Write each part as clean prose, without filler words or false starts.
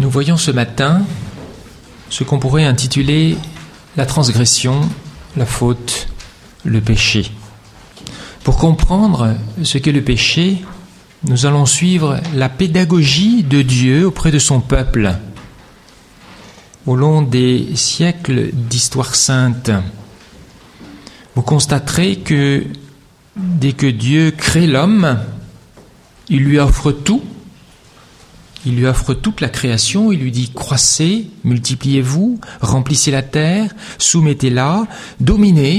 Nous voyons ce matin ce qu'on pourrait intituler la transgression, la faute, le péché. Pour comprendre ce qu'est le péché, nous allons suivre la pédagogie de Dieu auprès de son peuple au long des siècles d'histoire sainte. Vous constaterez que dès que Dieu crée l'homme, il lui offre tout. Il lui offre toute la création, il lui dit « Croissez, multipliez-vous, remplissez la terre, soumettez-la, dominez ».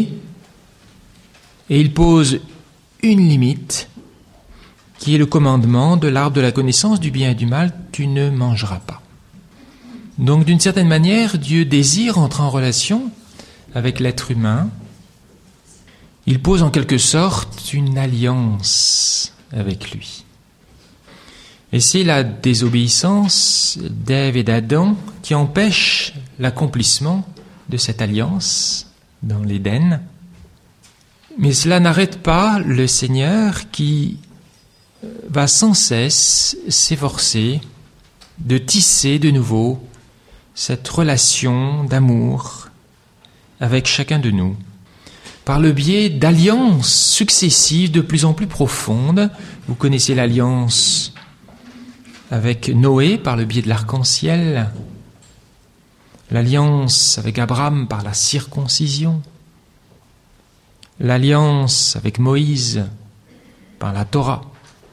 Et il pose une limite qui est le commandement de l'arbre de la connaissance du bien et du mal, « Tu ne mangeras pas ». Donc d'une certaine manière, Dieu désire entrer en relation avec l'être humain. Il pose en quelque sorte une alliance avec lui. Et c'est la désobéissance d'Ève et d'Adam qui empêche l'accomplissement de cette alliance dans l'Éden. Mais cela n'arrête pas le Seigneur qui va sans cesse s'efforcer de tisser de nouveau cette relation d'amour avec chacun de nous, par le biais d'alliances successives de plus en plus profondes. Vous connaissez l'alliance avec Noé par le biais de l'arc-en-ciel, l'alliance avec Abraham par la circoncision, l'alliance avec Moïse par la Torah.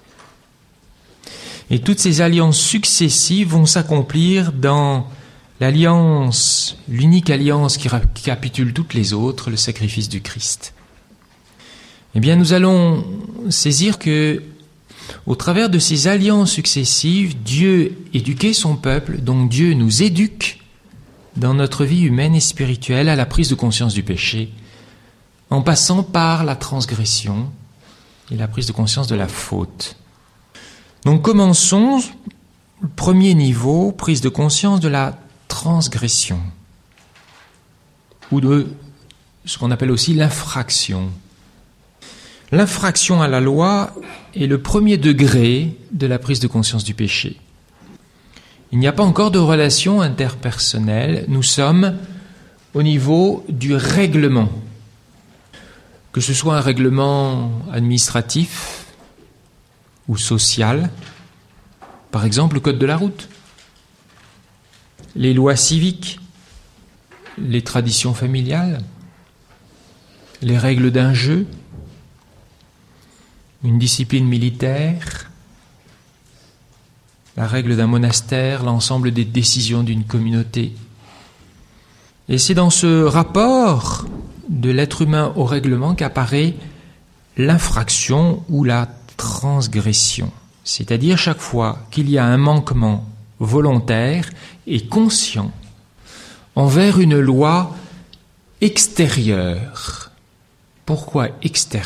Et toutes ces alliances successives vont s'accomplir dans l'alliance, l'unique alliance qui récapitule toutes les autres, le sacrifice du Christ. Eh bien, nous allons saisir que, au travers de ces alliances successives, Dieu éduquait son peuple, donc Dieu nous éduque dans notre vie humaine et spirituelle à la prise de conscience du péché, en passant par la transgression et la prise de conscience de la faute. Donc commençons, le premier niveau, prise de conscience de la transgression, ou de ce qu'on appelle aussi l'infraction. L'infraction à la loi est le premier degré de la prise de conscience du péché. Il n'y a pas encore de relation interpersonnelle, nous sommes au niveau du règlement. Que ce soit un règlement administratif ou social, par exemple le code de la route, les lois civiques, les traditions familiales, les règles d'un jeu, une discipline militaire, la règle d'un monastère, l'ensemble des décisions d'une communauté. Et c'est dans ce rapport de l'être humain au règlement qu'apparaît l'infraction ou la transgression. C'est-à-dire chaque fois qu'il y a un manquement volontaire et conscient envers une loi extérieure. Pourquoi extérieure ?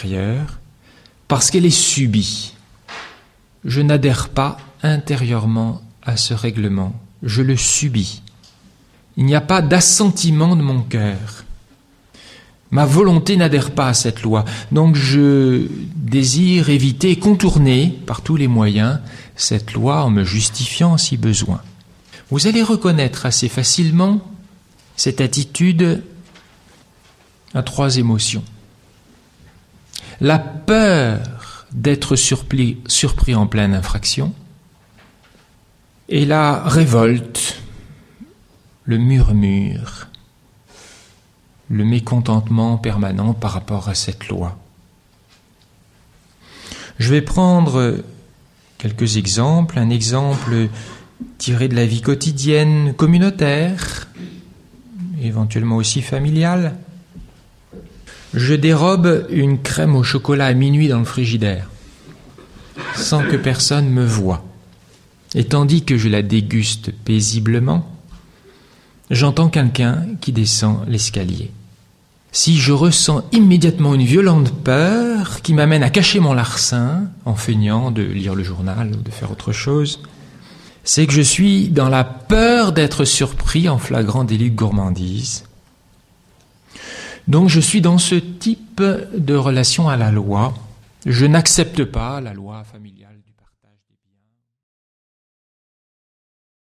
Parce qu'elle est subie. Je n'adhère pas intérieurement à ce règlement, je le subis. Il n'y a pas d'assentiment de mon cœur. Ma volonté n'adhère pas à cette loi, donc je désire éviter et contourner par tous les moyens cette loi en me justifiant si besoin. Vous allez reconnaître assez facilement cette attitude à trois émotions. La peur d'être surpris en pleine infraction et la révolte, le murmure, le mécontentement permanent par rapport à cette loi. Je vais prendre quelques exemples. Un exemple tiré de la vie quotidienne communautaire, éventuellement aussi familiale. Je dérobe une crème au chocolat à minuit dans le frigidaire, sans que personne me voie. Et tandis que je la déguste paisiblement, j'entends quelqu'un qui descend l'escalier. Si je ressens immédiatement une violente peur qui m'amène à cacher mon larcin en feignant de lire le journal ou de faire autre chose, c'est que je suis dans la peur d'être surpris en flagrant délit de gourmandise. Donc je suis dans ce type de relation à la loi. Je n'accepte pas la loi familiale du